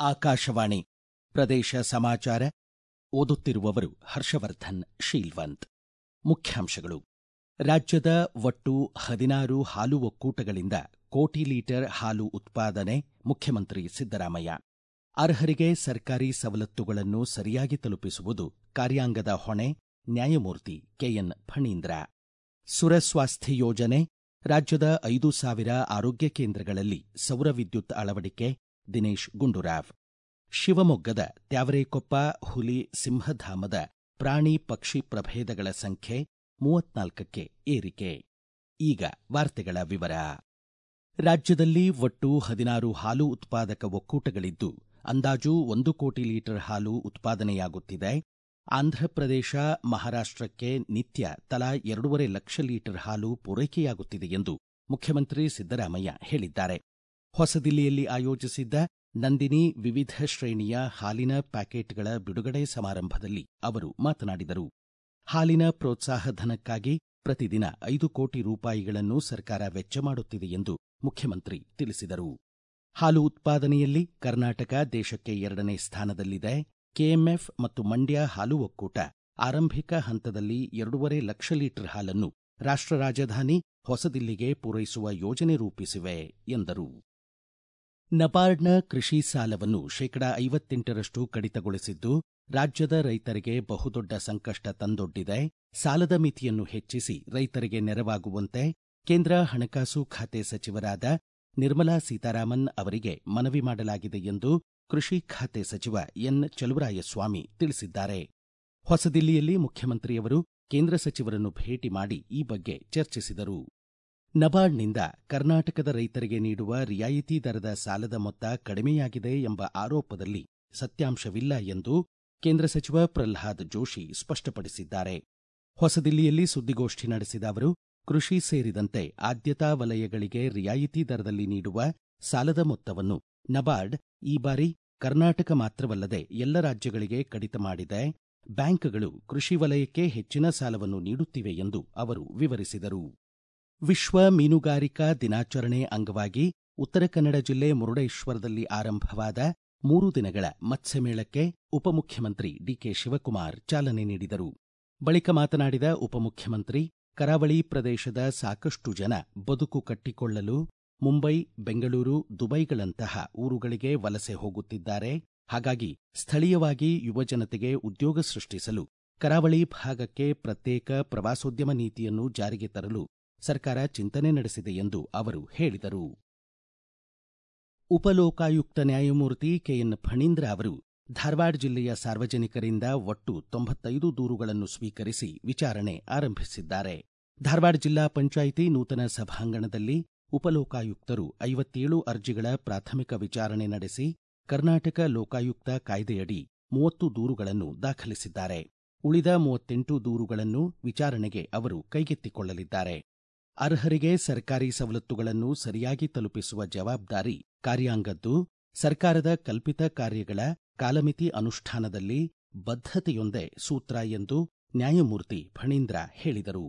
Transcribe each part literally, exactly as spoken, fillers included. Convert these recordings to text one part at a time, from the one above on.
ಆಕಾಶವಾಣಿ ಪ್ರದೇಶ ಸಮಾಚಾರ ಓದುತ್ತಿರುವವರು ಹರ್ಷವರ್ಧನ್ ಶೀಲ್ವಂತ್. ಮುಖ್ಯಾಂಶಗಳು. ರಾಜ್ಯದ ಒಟ್ಟು ಹದಿನಾರು ಹಾಲು ಒಕ್ಕೂಟಗಳಿಂದ ಕೋಟಿ ಲೀಟರ್ ಹಾಲು ಉತ್ಪಾದನೆ. ಮುಖ್ಯಮಂತ್ರಿ ಸಿದ್ದರಾಮಯ್ಯ. ಅರ್ಹರಿಗೆ ಸರ್ಕಾರಿ ಸವಲತ್ತುಗಳನ್ನು ಸರಿಯಾಗಿ ತಲುಪಿಸುವುದು ಕಾರ್ಯಾಂಗದ ಹೊಣೆ. ನ್ಯಾಯಮೂರ್ತಿ ಕೆಎನ್ ಫಣೀಂದ್ರ. ಸುರಸ್ವಾಸ್ಥ್ಯ ಯೋಜನೆ. ರಾಜ್ಯದ ಐದು ಸಾವಿರ ಆರೋಗ್ಯ ಕೇಂದ್ರಗಳಲ್ಲಿ ಸೌರ ವಿದ್ಯುತ್ ಅಳವಡಿಕೆ. ದಿನೇಶ್ ಗುಂಡೂರಾವ್. ಶಿವಮೊಗ್ಗದ ತ್ಯಾವರೆಕೊಪ್ಪ ಹುಲಿ ಸಿಂಹಧಾಮದ ಪ್ರಾಣಿ ಪಕ್ಷಿ ಪ್ರಭೇದಗಳ ಸಂಖ್ಯೆ ಮೂವತ್ನಾಲ್ಕಕ್ಕೆ ಏರಿಕೆ. ಈಗ ವಾರ್ತೆಗಳ ವಿವರ. ರಾಜ್ಯದಲ್ಲಿ ಒಟ್ಟು ಹದಿನಾರು ಹಾಲು ಉತ್ಪಾದಕ ಒಕ್ಕೂಟಗಳಿದ್ದು ಅಂದಾಜು ಒಂದು ಕೋಟಿ ಲೀಟರ್ ಹಾಲು ಉತ್ಪಾದನೆಯಾಗುತ್ತಿದೆ. ಆಂಧ್ರಪ್ರದೇಶ, ಮಹಾರಾಷ್ಟಕ್ಕೆ ನಿತ್ಯ ತಲಾ ಎರಡೂವರೆ ಲಕ್ಷ ಲೀಟರ್ ಹಾಲು ಪೂರೈಕೆಯಾಗುತ್ತಿದೆ ಎಂದು ಮುಖ್ಯಮಂತ್ರಿ ಸಿದ್ದರಾಮಯ್ಯ ಹೇಳಿದ್ದಾರೆ. ಹೊಸದಿಲ್ಲಿಯಲ್ಲಿ ಆಯೋಜಿಸಿದ್ದ ನಂದಿನಿ ವಿವಿಧ ಶ್ರೇಣಿಯ ಹಾಲಿನ ಪ್ಯಾಕೆಟ್ಗಳ ಬಿಡುಗಡೆ ಸಮಾರಂಭದಲ್ಲಿ ಅವರು ಮಾತನಾಡಿದರು. ಹಾಲಿನ ಪ್ರೋತ್ಸಾಹ ಧನಕ್ಕಾಗಿ ಪ್ರತಿದಿನ ಐದು ಕೋಟಿ ರೂಪಾಯಿಗಳನ್ನು ಸರ್ಕಾರ ವೆಚ್ಚ ಮಾಡುತ್ತಿದೆ ಎಂದು ಮುಖ್ಯಮಂತ್ರಿ ತಿಳಿಸಿದರು. ಹಾಲು ಉತ್ಪಾದನೆಯಲ್ಲಿ ಕರ್ನಾಟಕ ದೇಶಕ್ಕೆ ಎರಡನೇ ಸ್ಥಾನದಲ್ಲಿದೆ. ಕೆಎಂಎಫ್ ಮತ್ತು ಮಂಡ್ಯ ಹಾಲು ಒಕ್ಕೂಟ ಆರಂಭಿಕ ಹಂತದಲ್ಲಿ ಎರಡೂವರೆ ಲಕ್ಷ ಲೀಟರ್ ಹಾಲನ್ನು ರಾಷ್ಟ್ರ ರಾಜಧಾನಿ ಹೊಸದಿಲ್ಲಿಗೆ ಪೂರೈಸುವ ಯೋಜನೆ ರೂಪಿಸಿವೆ ಎಂದರು. ನಬಾರ್ಡ್ನ ಕೃಷಿ ಸಾಲವನ್ನು ಶೇಕಡಾ ಐವತ್ತೆಂಟರಷ್ಟು ಕಡಿತಗೊಳಿಸಿದ್ದು ರಾಜ್ಯದ ರೈತರಿಗೆ ಬಹುದೊಡ್ಡ ಸಂಕಷ್ಟ ತಂದೊಡ್ಡಿದೆ. ಸಾಲದ ಮಿತಿಯನ್ನು ಹೆಚ್ಚಿಸಿ ರೈತರಿಗೆ ನೆರವಾಗುವಂತೆ ಕೇಂದ್ರ ಹಣಕಾಸು ಖಾತೆ ಸಚಿವರಾದ ನಿರ್ಮಲಾ ಸೀತಾರಾಮನ್ ಅವರಿಗೆ ಮನವಿ ಮಾಡಲಾಗಿದೆ ಎಂದು ಕೃಷಿ ಖಾತೆ ಸಚಿವ ಎನ್ ಚಲುವರಾಯಸ್ವಾಮಿ ತಿಳಿಸಿದ್ದಾರೆ. ಹೊಸದಿಲ್ಲಿಯಲ್ಲಿ ಮುಖ್ಯಮಂತ್ರಿಯವರು ಕೇಂದ್ರ ಸಚಿವರನ್ನು ಭೇಟಿ ಮಾಡಿ ಈ ಬಗ್ಗೆ ಚರ್ಚಿಸಿದರು. ನಬಾರ್ಡ್ನಿಂದ ಕರ್ನಾಟಕದ ರೈತರಿಗೆ ನೀಡುವ ರಿಯಾಯಿತಿ ದರದ ಸಾಲದ ಮೊತ್ತ ಕಡಿಮೆಯಾಗಿದೆ ಎಂಬ ಆರೋಪದಲ್ಲಿ ಸತ್ಯಾಂಶವಿಲ್ಲ ಎಂದು ಕೇಂದ್ರ ಸಚಿವ ಪ್ರಲ್ಹಾದ್ ಜೋಶಿ ಸ್ಪಷ್ಟಪಡಿಸಿದ್ದಾರೆ. ಹೊಸದಿಲ್ಲಿಯಲ್ಲಿ ಸುದ್ದಿಗೋಷ್ಠಿ ನಡೆಸಿದ ಅವರು, ಕೃಷಿ ಸೇರಿದಂತೆ ಆದ್ಯತಾ ವಲಯಗಳಿಗೆ ರಿಯಾಯಿತಿ ದರದಲ್ಲಿ ನೀಡುವ ಸಾಲದ ಮೊತ್ತವನ್ನು ನಬಾರ್ಡ್ ಈ ಬಾರಿ ಕರ್ನಾಟಕ ಮಾತ್ರವಲ್ಲದೆ ಎಲ್ಲ ರಾಜ್ಯಗಳಿಗೆ ಕಡಿತ ಮಾಡಿದೆ. ಬ್ಯಾಂಕ್ಗಳು ಕೃಷಿ ವಲಯಕ್ಕೆ ಹೆಚ್ಚಿನ ಸಾಲವನ್ನು ನೀಡುತ್ತಿವೆ ಎಂದು ಅವರು ವಿವರಿಸಿದರು. ವಿಶ್ವ ಮೀನುಗಾರಿಕಾ ದಿನಾಚರಣೆ ಅಂಗವಾಗಿ ಉತ್ತರ ಕನ್ನಡ ಜಿಲ್ಲೆ ಮುರುಡೇಶ್ವರದಲ್ಲಿ ಆರಂಭವಾದ ಮೂರು ದಿನಗಳ ಮತ್ಸ್ಯಮೇಳಕ್ಕೆ ಉಪಮುಖ್ಯಮಂತ್ರಿ ಡಿಕೆ ಶಿವಕುಮಾರ್ ಚಾಲನೆ ನೀಡಿದರು. ಬಳಿಕ ಮಾತನಾಡಿದ ಉಪಮುಖ್ಯಮಂತ್ರಿ, ಕರಾವಳಿ ಪ್ರದೇಶದ ಸಾಕಷ್ಟು ಜನ ಬದುಕು ಕಟ್ಟಿಕೊಳ್ಳಲು ಮುಂಬೈ, ಬೆಂಗಳೂರು, ದುಬೈಗಳಂತಹ ಊರುಗಳಿಗೆ ವಲಸೆ ಹೋಗುತ್ತಿದ್ದಾರೆ. ಹಾಗಾಗಿ ಸ್ಥಳೀಯವಾಗಿ ಯುವಜನತೆಗೆ ಉದ್ಯೋಗ ಸೃಷ್ಟಿಸಲು ಕರಾವಳಿ ಭಾಗಕ್ಕೆ ಪ್ರತ್ಯೇಕ ಪ್ರವಾಸೋದ್ಯಮ ನೀತಿಯನ್ನು ಜಾರಿಗೆ ತರಲು ಸರ್ಕಾರ ಚಿಂತನೆ ನಡೆಸಿದೆ ಎಂದು ಅವರು ಹೇಳಿದರು. ಉಪಲೋಕಾಯುಕ್ತ ನ್ಯಾಯಮೂರ್ತಿ ಕೆಎನ್ ಫಣೀಂದ್ರ ಅವರು ಧಾರವಾಡ ಜಿಲ್ಲೆಯ ಸಾರ್ವಜನಿಕರಿಂದ ಒಟ್ಟು ತೊಂಬತ್ತೈದು ದೂರುಗಳನ್ನು ಸ್ವೀಕರಿಸಿ ವಿಚಾರಣೆ ಆರಂಭಿಸಿದ್ದಾರೆ. ಧಾರವಾಡ ಜಿಲ್ಲಾ ಪಂಚಾಯಿತಿ ನೂತನ ಸಭಾಂಗಣದಲ್ಲಿ ಉಪಲೋಕಾಯುಕ್ತರು ಐವತ್ತೇಳು ಅರ್ಜಿಗಳ ಪ್ರಾಥಮಿಕ ವಿಚಾರಣೆ ನಡೆಸಿ ಕರ್ನಾಟಕ ಲೋಕಾಯುಕ್ತ ಕಾಯ್ದೆಯಡಿ ಮೂವತ್ತು ದೂರುಗಳನ್ನು ದಾಖಲಿಸಿದ್ದಾರೆ. ಉಳಿದ ಮೂವತ್ತೆಂಟು ದೂರುಗಳನ್ನು ವಿಚಾರಣೆಗೆ ಅವರು ಕೈಗೆತ್ತಿಕೊಳ್ಳಲಿದ್ದಾರೆ. ಅರ್ಹರಿಗೆ ಸರ್ಕಾರಿ ಸವಲತ್ತುಗಳನ್ನು ಸರಿಯಾಗಿ ತಲುಪಿಸುವ ಜವಾಬ್ದಾರಿ ಕಾರ್ಯಾಂಗದ್ದು. ಸರ್ಕಾರದ ಕಲ್ಪಿತ ಕಾರ್ಯಗಳ ಕಾಲಮಿತಿ ಅನುಷ್ಠಾನದಲ್ಲಿ ಬದ್ಧತೆಯೊಂದೇ ಸೂತ್ರ ಎಂದು ನ್ಯಾಯಮೂರ್ತಿ ಫಣೀಂದ್ರ ಹೇಳಿದರು.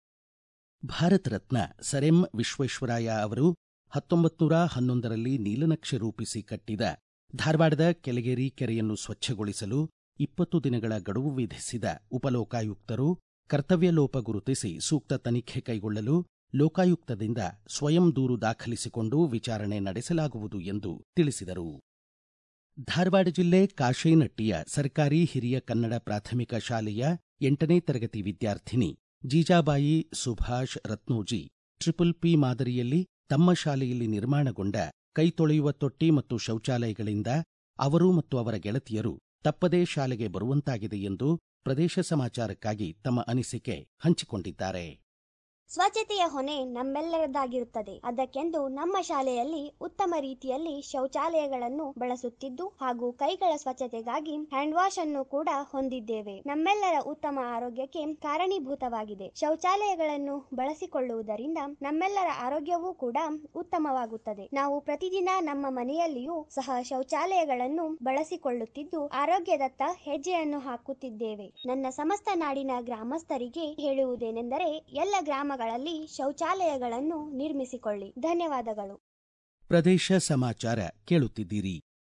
ಭಾರತ ರತ್ನ ಸರ್ ಎಂ ವಿಶ್ವೇಶ್ವರಯ್ಯ ಅವರು ಹತ್ತೊಂಬತ್ತು ನೂರ ಹನ್ನೊಂದರಲ್ಲಿ ನೀಲನಕ್ಷೆ ರೂಪಿಸಿ ಕಟ್ಟಿದ ಧಾರವಾಡದ ಕೆಳಗೇರಿ ಕೆರೆಯನ್ನು ಸ್ವಚ್ಛಗೊಳಿಸಲು ಇಪ್ಪತ್ತು ದಿನಗಳ ಗಡುವು ವಿಧಿಸಿದ ಉಪಲೋಕಾಯುಕ್ತರು ಕರ್ತವ್ಯ ಲೋಪ ಗುರುತಿಸಿ ಸೂಕ್ತ ತನಿಖೆ ಕೈಗೊಳ್ಳಲು ಲೋಕಾಯುಕ್ತದಿಂದ ಸ್ವಯಂ ದೂರು ದಾಖಲಿಸಿಕೊಂಡು ವಿಚಾರಣೆ ನಡೆಸಲಾಗುವುದು ಎಂದು ತಿಳಿಸಿದರು. ಧಾರವಾಡ ಜಿಲ್ಲೆ ಕಾಶೇನಟ್ಟಿಯ ಸರ್ಕಾರಿ ಹಿರಿಯ ಕನ್ನಡ ಪ್ರಾಥಮಿಕ ಶಾಲೆಯ ಎಂಟನೇ ತರಗತಿ ವಿದ್ಯಾರ್ಥಿನಿ ಜೀಜಾಬಾಯಿ ಸುಭಾಷ್ ರತ್ನೋಜಿ ಟ್ರಿಪಲ್ ಪಿ ಮಾದರಿಯಲ್ಲಿ ತಮ್ಮ ಶಾಲೆಯಲ್ಲಿ ನಿರ್ಮಾಣಗೊಂಡ ಕೈ ತೊಳೆಯುವ ತೊಟ್ಟಿ ಮತ್ತು ಶೌಚಾಲಯಗಳಿಂದ ಅವರು ಮತ್ತು ಅವರ ಗೆಳತಿಯರು ತಪ್ಪದೇ ಶಾಲೆಗೆ ಬರುವಂತಾಗಿದೆ ಎಂದು ಪ್ರದೇಶ ಸಮಾಚಾರಕ್ಕಾಗಿ ತಮ್ಮ ಅನಿಸಿಕೆ ಹಂಚಿಕೊಂಡಿದ್ದಾರೆ. ಸ್ವಚ್ಛತೆಯ ಹೊಣೆ ನಮ್ಮೆಲ್ಲರದಾಗಿರುತ್ತದೆ. ಅದಕ್ಕೆಂದು ನಮ್ಮ ಶಾಲೆಯಲ್ಲಿ ಉತ್ತಮ ರೀತಿಯಲ್ಲಿ ಶೌಚಾಲಯಗಳನ್ನು ಬಳಸುತ್ತಿದ್ದು ಹಾಗೂ ಕೈಗಳ ಸ್ವಚ್ಛತೆಗಾಗಿ ಹ್ಯಾಂಡ್ ವಾಶ್ ಅನ್ನು ಕೂಡ ಹೊಂದಿದ್ದೇವೆ. ನಮ್ಮೆಲ್ಲರ ಉತ್ತಮ ಆರೋಗ್ಯಕ್ಕೆ ಕಾರಣೀಭೂತವಾಗಿದೆ. ಶೌಚಾಲಯಗಳನ್ನು ಬಳಸಿಕೊಳ್ಳುವುದರಿಂದ ನಮ್ಮೆಲ್ಲರ ಆರೋಗ್ಯವೂ ಕೂಡ ಉತ್ತಮವಾಗುತ್ತದೆ. ನಾವು ಪ್ರತಿದಿನ ನಮ್ಮ ಮನೆಯಲ್ಲಿಯೂ ಸಹ ಶೌಚಾಲಯಗಳನ್ನು ಬಳಸಿಕೊಳ್ಳುತ್ತಿದ್ದು ಆರೋಗ್ಯದತ್ತ ಹೆಜ್ಜೆಯನ್ನು ಹಾಕುತ್ತಿದ್ದೇವೆ. ನನ್ನ ಸಮಸ್ತ ನಾಡಿನ ಗ್ರಾಮಸ್ಥರಿಗೆ ಹೇಳುವುದೇನೆಂದರೆ ಎಲ್ಲ ಗ್ರಾಮಗಳ ಶೌಚಾಲಯಗಳನ್ನು ನಿರ್ಮಿಸಿಕೊಳ್ಳಿ. ಧನ್ಯವಾದಗಳು. ಪ್ರದೇಶ ಸಮಾಚಾರ ಕೇಳುತ್ತಿದ್ದೀರಿ.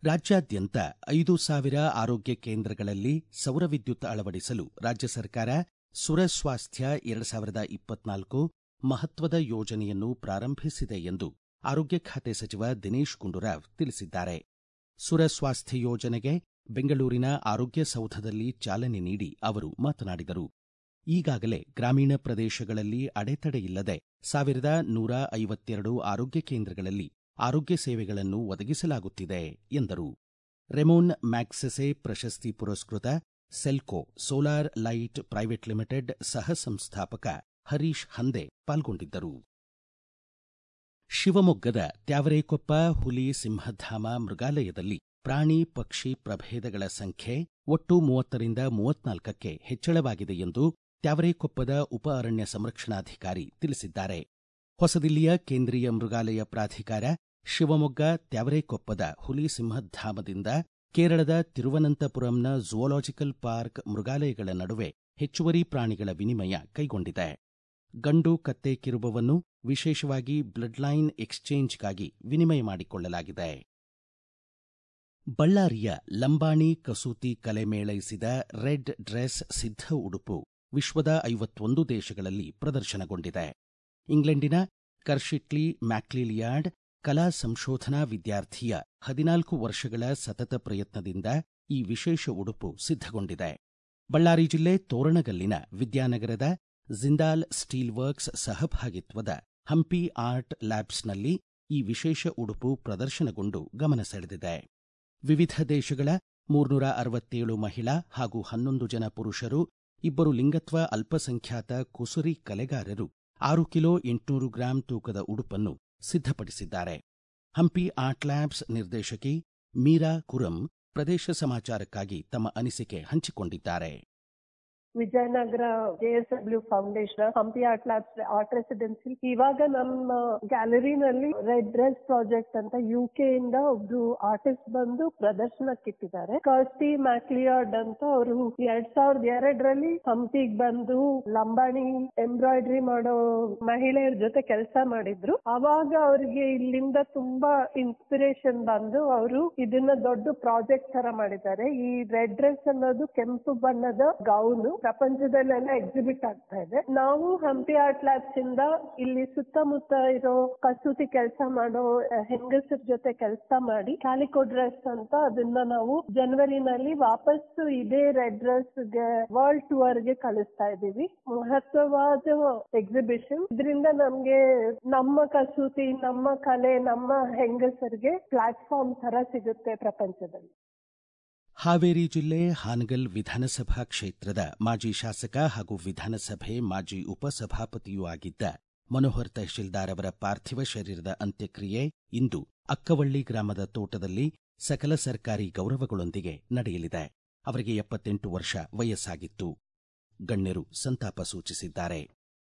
ರಾಜ್ಯಾದ್ಯಂತ ಐದು ಸಾವಿರ ಆರೋಗ್ಯ ಕೇಂದ್ರಗಳಲ್ಲಿ ಸೌರ ವಿದ್ಯುತ್ ಅಳವಡಿಸಲು ರಾಜ್ಯ ಸರ್ಕಾರ ಸುರಸ್ವಾಸ್ಥ್ಯ ಎರಡು ಸಾವಿರದ ಇಪ್ಪತ್ನಾಲ್ಕು ಮಹತ್ವದ ಯೋಜನೆಯನ್ನು ಪ್ರಾರಂಭಿಸಿದೆ ಎಂದು ಆರೋಗ್ಯ ಖಾತೆ ಸಚಿವ ದಿನೇಶ್ ಗುಂಡೂರಾವ್ ತಿಳಿಸಿದ್ದಾರೆ. ಸುರಸ್ವಾಸ್ಥ್ಯ ಯೋಜನೆಗೆ ಬೆಂಗಳೂರಿನ ಆರೋಗ್ಯ ಸೌಧದಲ್ಲಿ ಚಾಲನೆ ನೀಡಿ ಅವರು ಮಾತನಾಡಿದರು. ಈಗಾಗಲೇ ಗ್ರಾಮೀಣ ಪ್ರದೇಶಗಳಲ್ಲಿ ಅಡೆತಡೆಯಿಲ್ಲದೆ ಸಾವಿರದ ನೂರ ಐವತ್ತೆರಡು ಆರೋಗ್ಯ ಕೇಂದ್ರಗಳಲ್ಲಿ ಆರೋಗ್ಯ ಸೇವೆಗಳನ್ನು ಒದಗಿಸಲಾಗುತ್ತಿದೆ ಎಂದರು. ರೆಮೋನ್ ಮ್ಯಾಗ್ಸೆಸೆ ಪ್ರಶಸ್ತಿ ಪುರಸ್ಕೃತ Selco solar light private limited ಸಹ ಸಂಸ್ಥಾಪಕ ಹರೀಶ್ ಹಂದೆ ಪಾಲ್ಗೊಂಡಿದ್ದರು. ಶಿವಮೊಗ್ಗದ ತ್ಯಾವರೆಕೊಪ್ಪ ಹುಲಿ ಸಿಂಹಧಾಮ ಮೃಗಾಲಯದಲ್ಲಿ ಪ್ರಾಣಿ ಪಕ್ಷಿ ಪ್ರಭೇದಗಳ ಸಂಖ್ಯೆ ಒಟ್ಟು ಮೂವತ್ತರಿಂದ ಮೂವತ್ನಾಲ್ಕಕ್ಕೆ ಹೆಚ್ಚಳವಾಗಿದೆ ಎಂದು ತ್ಯಾವರೆಕೊಪ್ಪದ ಉಪ ಅರಣ್ಯ ಸಂರಕ್ಷಣಾಧಿಕಾರಿ ತಿಳಿಸಿದ್ದಾರೆ. ಹೊಸದಿಲ್ಲಿಯ ಕೇಂದ್ರೀಯ ಮೃಗಾಲಯ ಪ್ರಾಧಿಕಾರ ಶಿವಮೊಗ್ಗ ತ್ಯಾವರೆಕೊಪ್ಪದ ಹುಲಿ ಸಿಂಹಧಾಮದಿಂದ ಕೇರಳದ ತಿರುವನಂತಪುರಂನ ಝೂಲಾಜಿಕಲ್ ಪಾರ್ಕ್ ಮೃಗಾಲಯಗಳ ನಡುವೆ ಹೆಚ್ಚುವರಿ ಪ್ರಾಣಿಗಳ ವಿನಿಮಯ ಕೈಗೊಂಡಿದೆ. ಗಂಡು ಕತ್ತೆ ಕಿರುಬವನ್ನು ವಿಶೇಷವಾಗಿ ಬ್ಲಡ್ ಲೈನ್ ಎಕ್ಸ್ಚೇಂಜ್ಗಾಗಿ ವಿನಿಮಯ ಮಾಡಿಕೊಳ್ಳಲಾಗಿದೆ. ಬಳ್ಳಾರಿಯ ಲಂಬಾಣಿ ಕಸೂತಿ ಕಲೆ ಮೇಳೈಸಿದ ರೆಡ್ ಡ್ರೆಸ್ ಸಿದ್ಧ ಉಡುಪು ವಿಶ್ವದ ಐವತ್ತೊಂದು ದೇಶಗಳಲ್ಲಿ ಪ್ರದರ್ಶನಗೊಂಡಿದೆ. ಇಂಗ್ಲೆಂಡಿನ ಕರ್ಶಿಟ್ಲಿ ಮ್ಯಾಕ್ಲಿಲಿಯಾರ್ಡ್ ಕಲಾ ಸಂಶೋಧನಾ ವಿದ್ಯಾರ್ಥಿಯ ಹದಿನಾಲ್ಕು ವರ್ಷಗಳ ಸತತ ಪ್ರಯತ್ನದಿಂದ ಈ ವಿಶೇಷ ಉಡುಪು ಸಿದ್ಧಗೊಂಡಿದೆ. ಬಳ್ಳಾರಿ ಜಿಲ್ಲೆ ತೋರಣಗಲ್ಲಿನ ವಿದ್ಯಾನಗರದ ಜಿಂದಾಲ್ ಸ್ಟೀಲ್ ವರ್ಕ್ಸ್ ಸಹಭಾಗಿತ್ವದ ಹಂಪಿ ಆರ್ಟ್ ಲ್ಯಾಬ್ಸ್ನಲ್ಲಿ ಈ ವಿಶೇಷ ಉಡುಪು ಪ್ರದರ್ಶನಗೊಂಡು ಗಮನ ಸೆಳೆದಿದೆ. ವಿವಿಧ ದೇಶಗಳ ಮೂರ್ನೂರ ಅರವತ್ತೇಳು ಮಹಿಳಾ ಹಾಗೂ ಹನ್ನೊಂದು ಜನ ಪುರುಷರು, ಇಬ್ಬರು ಲಿಂಗತ್ವ ಅಲ್ಪಸಂಖ್ಯಾತ ಕುಸುರಿ ಕಲೆಗಾರರು ಆರು ಕಿಲೋ ಎಂಟುನೂರು ಗ್ರಾಂ ತೂಕದ ಉಡುಪನ್ನು ಸಿದ್ಧಪಡಿಸಿದ್ದಾರೆ. ಹಂಪಿ ಆರ್ಟ್ ಲ್ಯಾಬ್ಸ್ ನಿರ್ದೇಶಕಿ ಮೀರಾ ಕುರಂ ಪ್ರದೇಶ ಸಮಾಚಾರಕ್ಕಾಗಿ ತಮ್ಮ ಅನಿಸಿಕೆ ಹಂಚಿಕೊಂಡಿದ್ದಾರೆ. Vijayanagara JSW foundation Hampi art labs art residency ಇವಾಗ ನಮ್ಮ ಗ್ಯಾಲರಿನಲ್ಲಿ ರೆಡ್ ಡ್ರೆಸ್ ಪ್ರಾಜೆಕ್ಟ್ ಅಂತ ಯುಕೆ ಇಂದ ಒಬ್ರು ಆರ್ಟಿಸ್ಟ್ ಬಂದು ಪ್ರದರ್ಶನಕ್ಕಿಟ್ಟಿದ್ದಾರೆ. ಕರ್ಸ್ಟಿ ಮ್ಯಾಕ್ಲಿಯಾರ್ಡ್ ಅಂತ ಅವರು ಎರಡ್ ಸಾವಿರದ ಎರಡರಲ್ಲಿ ಹಂಪಿಗೆ ಬಂದು ಲಂಬಾಣಿ ಎಂಬ್ರಾಯ್ಡ್ರಿ ಮಾಡೋ ಮಹಿಳೆಯರ ಜೊತೆ ಕೆಲಸ ಮಾಡಿದ್ರು. ಅವಾಗ ಅವ್ರಿಗೆ ಇಲ್ಲಿಂದ ತುಂಬಾ ಇನ್ಸ್ಪಿರೇಷನ್ ಬಂದು ಅವರು ಇದನ್ನ ದೊಡ್ಡ ಪ್ರಾಜೆಕ್ಟ್ ತರ ಮಾಡಿದ್ದಾರೆ. ಈ ರೆಡ್ ಡ್ರೆಸ್ ಅನ್ನೋದು ಕೆಂಪು ಬಣ್ಣದ ಗೌನು ಪ್ರಪಂಚದಲ್ಲೆಲ್ಲ ಎಕ್ಸಿಬಿಟ್ ಆಗ್ತಾ ಇದೆ. ನಾವು ಹಂಪಿ ಆರ್ಟ್ ಲ್ಯಾಬ್ಸ್ ಇಂದ ಇಲ್ಲಿ ಸುತ್ತಮುತ್ತ ಇರೋ ಕಸೂತಿ ಕೆಲಸ ಮಾಡೋ ಹೆಂಗಸರ ಜೊತೆ ಕೆಲಸ ಮಾಡಿ ಕ್ಯಾಲಿಕೋ ಡ್ರೆಸ್ ಅಂತ ಅದನ್ನ ನಾವು ಜನವರಿನಲ್ಲಿ ವಾಪಸ್ಸು ಇದೇ ರೆಡ್ ಡ್ರೆಸ್ ಗೆ ವರ್ಲ್ಡ್ ಟೂರ್ ಗೆ ಕಳಿಸ್ತಾ ಇದ್ದೀವಿ. ಮಹತ್ವವಾದ ಎಕ್ಸಿಬಿಷನ್. ಇದರಿಂದ ನಮ್ಗೆ ನಮ್ಮ ಕಸೂತಿ, ನಮ್ಮ ಕಲೆ, ನಮ್ಮ ಹೆಂಗಸರಿಗೆ ಪ್ಲಾಟ್ಫಾರ್ಮ್ ತರ ಸಿಗುತ್ತೆ ಪ್ರಪಂಚದಲ್ಲಿ. ಹಾವೇರಿ ಜಿಲ್ಲೆ ಹಾನಗಲ್ ವಿಧಾನಸಭಾ ಕ್ಷೇತ್ರದ ಮಾಜಿ ಶಾಸಕ ಹಾಗೂ ವಿಧಾನಸಭೆ ಮಾಜಿ ಉಪಸಭಾಪತಿಯೂ ಆಗಿದ್ದ ಮನೋಹರ್ ತಹಶೀಲ್ದಾರ್ ಅವರ ಪಾರ್ಥಿವ ಶರೀರದ ಅಂತ್ಯಕ್ರಿಯೆ ಇಂದು ಅಕ್ಕವಳ್ಳಿ ಗ್ರಾಮದ ತೋಟದಲ್ಲಿ ಸಕಲ ಸರ್ಕಾರಿ ಗೌರವಗಳೊಂದಿಗೆ ನಡೆಯಲಿದೆ. ಅವರಿಗೆ ಎಪ್ಪತ್ತೆಂಟು ವರ್ಷ ವಯಸ್ಸಾಗಿತ್ತು. ಗಣ್ಯರು ಸಂತಾಪ ಸೂಚಿಸಿದ್ದಾರೆ.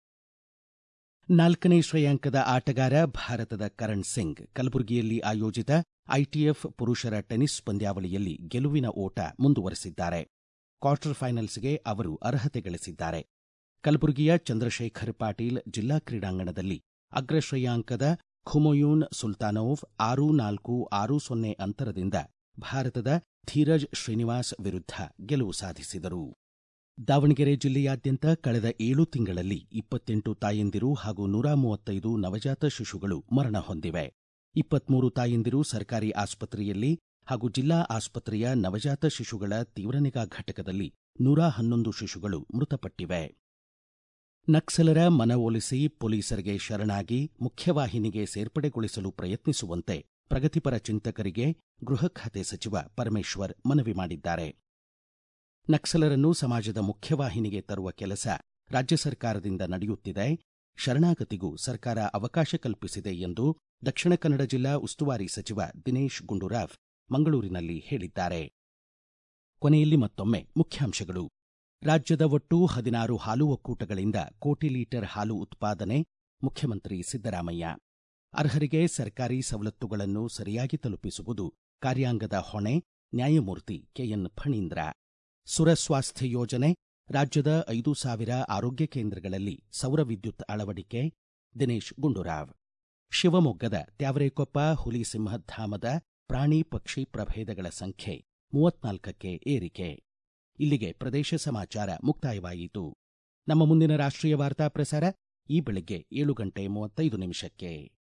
ನಾಲ್ಕನೇ ಶ್ರೇಯಾಂಕದ ಆಟಗಾರ ಭಾರತದ ಕರಣ್ ಸಿಂಗ್ ಕಲಬುರಗಿಯಲ್ಲಿ ಆಯೋಜಿತ ಐಟಿಎಫ್ ಪುರುಷರ ಟೆನಿಸ್ ಪಂದ್ಯಾವಳಿಯಲ್ಲಿ ಗೆಲುವಿನ ಓಟ ಮುಂದುವರೆಸಿದ್ದಾರೆ. ಕ್ವಾರ್ಟರ್ ಫೈನಲ್ಸ್ಗೆ ಅವರು ಅರ್ಹತೆ ಗಳಿಸಿದ್ದಾರೆ. ಕಲಬುರಗಿಯ ಚಂದ್ರಶೇಖರ್ ಪಾಟೀಲ್ ಜಿಲ್ಲಾ ಕ್ರೀಡಾಂಗಣದಲ್ಲಿ ಅಗ್ರ ಶ್ರೇಯಾಂಕದ ಖುಮೊಯೂನ್ ಸುಲ್ತಾನೋವ್ ಆರು ನಾಲ್ಕು ಆರು ಸೊನ್ನೆ ಅಂತರದಿಂದ ಭಾರತದ ಧೀರಜ್ ಶ್ರೀನಿವಾಸ್ ವಿರುದ್ಧ ಗೆಲುವು ಸಾಧಿಸಿದರು. ದಾವಣಗೆರೆ ಜಿಲ್ಲೆಯಾದ್ಯಂತ ಕಳೆದ ಏಳು ತಿಂಗಳಲ್ಲಿ ಇಪ್ಪತ್ತೆಂಟು ತಾಯಂದಿರು ಹಾಗೂ ನೂರ ಮೂವತ್ತೈದು ನವಜಾತ ಶಿಶುಗಳು ಮರಣ ಹೊಂದಿವೆ. ಇಪ್ಪತ್ಮೂರು ತಾಯಂದಿರು ಸರ್ಕಾರಿ ಆಸ್ಪತ್ರೆಯಲ್ಲಿ ಹಾಗೂ ಜಿಲ್ಲಾ ಆಸ್ಪತ್ರೆಯ ನವಜಾತ ಶಿಶುಗಳ ತೀವ್ರ ನಿಗಾ ಘಟಕದಲ್ಲಿ ನೂರ ಹನ್ನೊಂದು ಶಿಶುಗಳು ಮೃತಪಟ್ಟಿವೆ. ನಕ್ಸಲರ ಮನವೊಲಿಸಿ ಪೊಲೀಸರಿಗೆ ಶರಣಾಗಿ ಮುಖ್ಯವಾಹಿನಿಗೆ ಸೇರ್ಪಡೆಗೊಳಿಸಲು ಪ್ರಯತ್ನಿಸುವಂತೆ ಪ್ರಗತಿಪರ ಚಿಂತಕರಿಗೆ ಗೃಹ ಖಾತೆ ಸಚಿವ ಪರಮೇಶ್ವರ್ ಮನವಿ ಮಾಡಿದ್ದಾರೆ. ನಕ್ಸಲರನ್ನು ಸಮಾಜದ ಮುಖ್ಯವಾಹಿನಿಗೆ ತರುವ ಕೆಲಸ ರಾಜ್ಯ ಸರ್ಕಾರದಿಂದ ನಡೆಯುತ್ತಿದೆ. ಶರಣಾಗತಿಗೂ ಸರ್ಕಾರ ಅವಕಾಶ ಕಲ್ಪಿಸಿದೆ ಎಂದು ದಕ್ಷಿಣ ಕನ್ನಡ ಜಿಲ್ಲಾ ಉಸ್ತುವಾರಿ ಸಚಿವ ದಿನೇಶ್ ಗುಂಡೂರಾವ್ ಮಂಗಳೂರಿನಲ್ಲಿ ಹೇಳಿದ್ದಾರೆ. ಕೊನೆಯಲ್ಲಿ ಮತ್ತೊಮ್ಮೆ ಮುಖ್ಯಾಂಶಗಳು. ರಾಜ್ಯದ ಒಟ್ಟು ಹದಿನಾರು ಹಾಲು ಒಕ್ಕೂಟಗಳಿಂದ ಕೋಟಿ ಲೀಟರ್ ಹಾಲು ಉತ್ಪಾದನೆ, ಮುಖ್ಯಮಂತ್ರಿ ಸಿದ್ದರಾಮಯ್ಯ. ಅರ್ಹರಿಗೆ ಸರ್ಕಾರಿ ಸವಲತ್ತುಗಳನ್ನು ಸರಿಯಾಗಿ ತಲುಪಿಸುವುದು ಕಾರ್ಯಾಂಗದ ಹೊಣೆ, ನ್ಯಾಯಮೂರ್ತಿ ಕೆಎನ್ ಫಣೀಂದ್ರ. ಸುರಸ್ವಾಸ್ಥ್ಯ ಯೋಜನೆ, ರಾಜ್ಯದ ಐದು ಸಾವಿರ ಆರೋಗ್ಯ ಕೇಂದ್ರಗಳಲ್ಲಿ ಸೌರ ವಿದ್ಯುತ್ ಅಳವಡಿಕೆ, ದಿನೇಶ್ ಗುಂಡೂರಾವ್. ಶಿವಮೊಗ್ಗದ ತ್ಯಾವರೆಕೊಪ್ಪ ಹುಲಿ ಸಿಂಹಧಾಮದ ಪ್ರಾಣಿ ಪಕ್ಷಿ ಪ್ರಭೇದಗಳ ಸಂಖ್ಯೆ ಮೂವತ್ನಾಲ್ಕಕ್ಕೆ ಏರಿಕೆ. ಇಲ್ಲಿಗೆ ಪ್ರದೇಶ ಸಮಾಚಾರ ಮುಕ್ತಾಯವಾಯಿತು. ನಮ್ಮ ಮುಂದಿನ ರಾಷ್ಟ್ರೀಯ ವಾರ್ತಾ ಪ್ರಸಾರ ಈ ಬೆಳಗ್ಗೆ ಏಳು ಗಂಟೆ ಮೂವತ್ತೈದು ನಿಮಿಷಕ್ಕೆ.